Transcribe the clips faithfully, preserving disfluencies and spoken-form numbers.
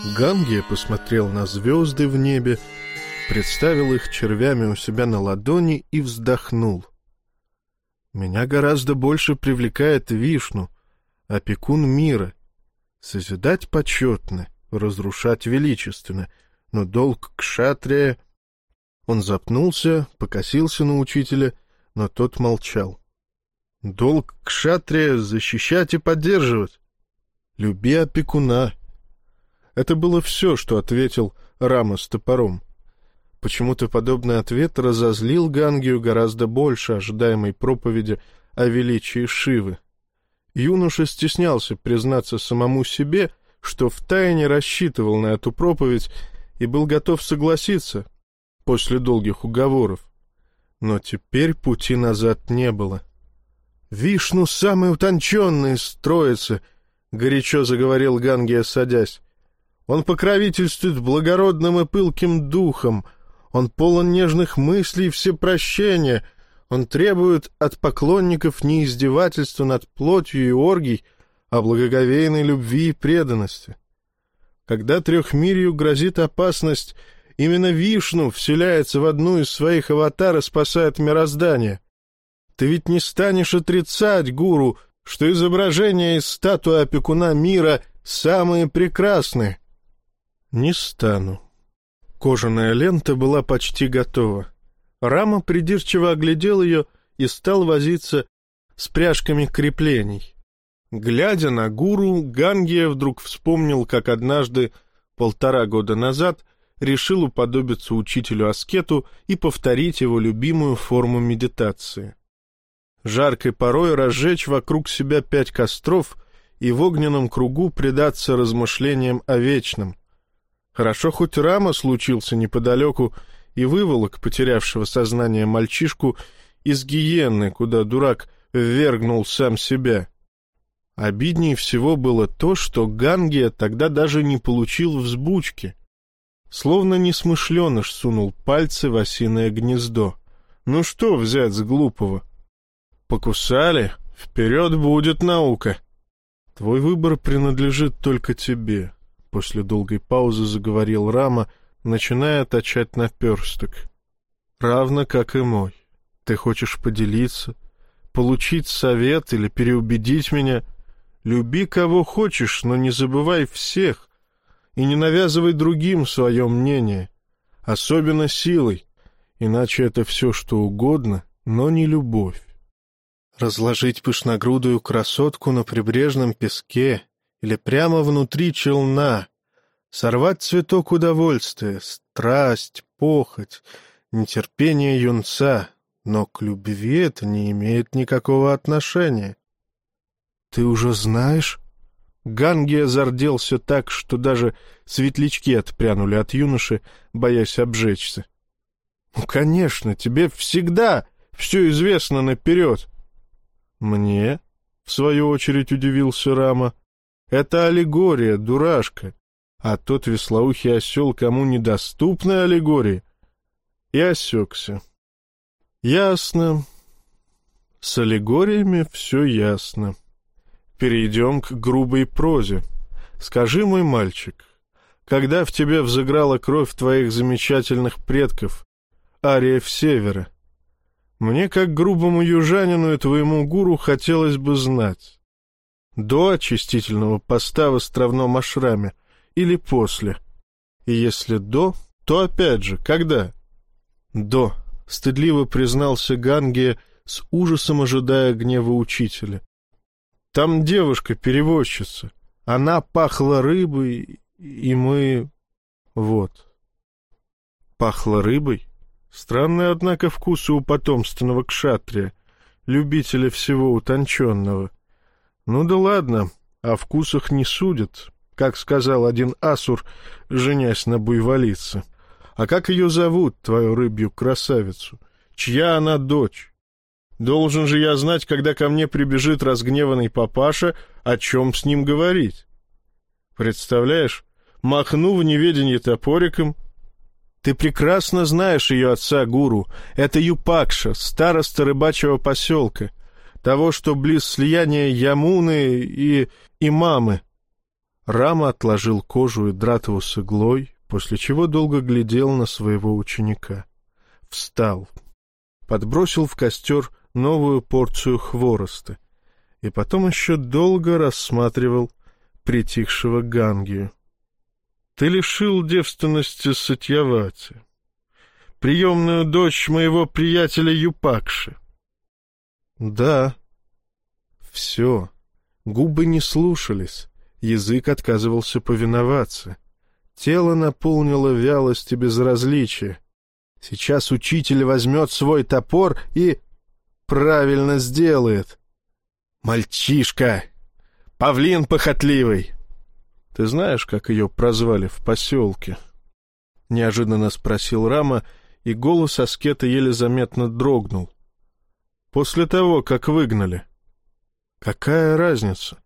Гангия посмотрел на звезды в небе, представил их червями у себя на ладони и вздохнул. «Меня гораздо больше привлекает Вишну, опекун мира. Созидать почетно, разрушать величественно, но долг кшатрия...» Он запнулся, покосился на учителя, но тот молчал. «Долг кшатрия — защищать и поддерживать. Люби опекуна». Это было все, что ответил Рама с топором. Почему-то подобный ответ разозлил Гангию гораздо больше ожидаемой проповеди о величии Шивы. Юноша стеснялся признаться самому себе, что втайне рассчитывал на эту проповедь и был готов согласиться после долгих уговоров. Но теперь пути назад не было. «Вишну самый утонченный из троицы», — горячо заговорил Гангия, садясь. «Он покровительствует благородным и пылким духом, он полон нежных мыслей и всепрощения, он требует от поклонников не издевательства над плотью и оргий, а благоговейной любви и преданности. Когда трехмирью грозит опасность, именно Вишну вселяется в одну из своих аватар и спасает мироздание. Ты ведь не станешь отрицать, гуру, что изображения из статуи опекуна мира самые прекрасные?» «Не стану». Кожаная лента была почти готова. Рама придирчиво оглядел ее и стал возиться с пряжками креплений. Глядя на гуру, Гангия вдруг вспомнил, как однажды, полтора года назад, решил уподобиться учителю-аскету и повторить его любимую форму медитации. Жаркой порой разжечь вокруг себя пять костров и в огненном кругу предаться размышлениям о вечном. Хорошо, хоть Рама случился неподалеку и выволок потерявшего сознание мальчишку из гиенны, куда дурак ввергнул сам себя. Обиднее всего было то, что Гангия тогда даже не получил взбучки. Словно несмышленыш сунул пальцы в осиное гнездо. Ну что взять с глупого? Покусали? Вперед будет наука. Твой выбор принадлежит только тебе. После долгой паузы заговорил Рама, начиная точать наперсток. «Равно как и мой. Ты хочешь поделиться, получить совет или переубедить меня? Люби кого хочешь, но не забывай всех и не навязывай другим свое мнение, особенно силой, иначе это все что угодно, но не любовь. Разложить пышногрудую красотку на прибрежном песке или прямо внутри челна, сорвать цветок удовольствия, страсть, похоть, нетерпение юнца, но к любви это не имеет никакого отношения. Ты уже знаешь?» Гангия зарделся так, что даже светлячки отпрянули от юноши, боясь обжечься. «Ну, конечно, тебе всегда все известно наперед». «Мне?» — в свою очередь удивился Рама. «Это аллегория, дурашка. А тот веслоухий осел кому недоступны аллегории?» И осекся. «Ясно. С аллегориями все ясно. Перейдем к грубой прозе. Скажи, мой мальчик, когда в тебе взыграла кровь твоих замечательных предков, ариев Севера? Мне, как грубому южанину и твоему гуру, хотелось бы знать, до очистительного поста в островном ашраме или после? И если до, то опять же, когда?» «До», — стыдливо признался Гангия, с ужасом ожидая гнева учителя. «Там девушка-перевозчица. Она пахла рыбой, и мы... вот». «Пахла рыбой? Странные, однако, вкусы у потомственного кшатрия, любителя всего утонченного. Ну да ладно, о вкусах не судят, как сказал один асур, женясь на буйволице. А как ее зовут, твою рыбью красавицу? Чья она дочь? Должен же я знать, когда ко мне прибежит разгневанный папаша, о чем с ним говорить. Представляешь, махну в неведенье топориком. Ты прекрасно знаешь ее отца-гуру. Это Юпакша, староста рыбачьего поселка, того, что близ слияния Ямуны и Имамы. Рама отложил кожу и дратву с иглой, после чего долго глядел на своего ученика. Встал, подбросил в костер новую порцию хвороста и потом еще долго рассматривал притихшего Гангию. «Ты лишил девственности Сатьявати, приемную дочь моего приятеля Юпакши». «Да». Все. Губы не слушались, язык отказывался повиноваться. Тело наполнило вялость и безразличие. Сейчас учитель возьмет свой топор и правильно сделает. «Мальчишка! Павлин похотливый!» «Ты знаешь, как ее прозвали в поселке?» — неожиданно спросил Рама, и голос аскета еле заметно дрогнул. «После того, как выгнали». «Какая разница?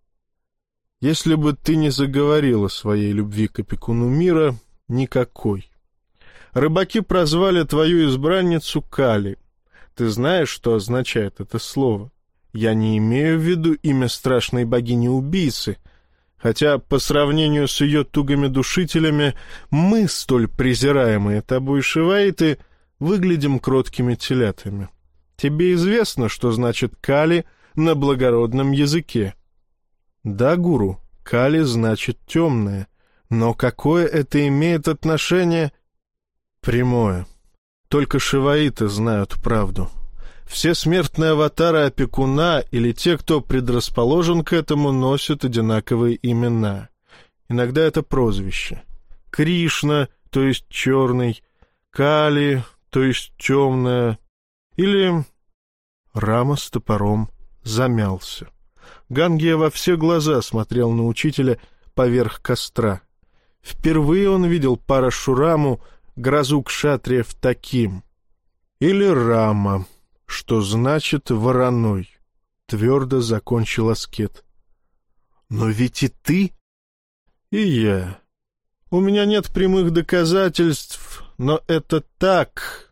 Если бы ты не заговорила о своей любви к опекуну мира, никакой. Рыбаки прозвали твою избранницу Кали. Ты знаешь, что означает это слово? Я не имею в виду имя страшной богини-убийцы, хотя по сравнению с ее тугами-душителями мы, столь презираемые тобой шиваиты, выглядим кроткими телятами. Тебе известно, что значит «Кали» на благородном языке? Да, гуру, Кали значит «темное», но какое это имеет отношение? Прямое. Только шиваиты знают правду. Все смертные аватары опекуна или те, кто предрасположен к этому, носят одинаковые имена. Иногда это прозвище. Кришна, то есть черный, Кали, то есть темная, или... Рама с топором замялся. Гангия во все глаза смотрел на учителя поверх костра. Впервые он видел Парашураму, грозу кшатриев, таким. Или Рама, что значит «вороной», — твердо закончил аскет. «Но ведь и ты...» «И я. У меня нет прямых доказательств, но это так...»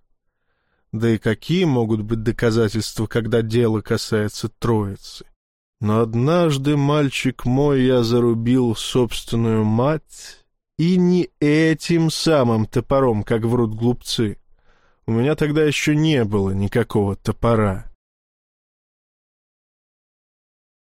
Да и какие могут быть доказательства, когда дело касается Троицы? Но однажды, мальчик мой, я зарубил собственную мать, и не этим самым топором, как врут глупцы. У меня тогда еще не было никакого топора.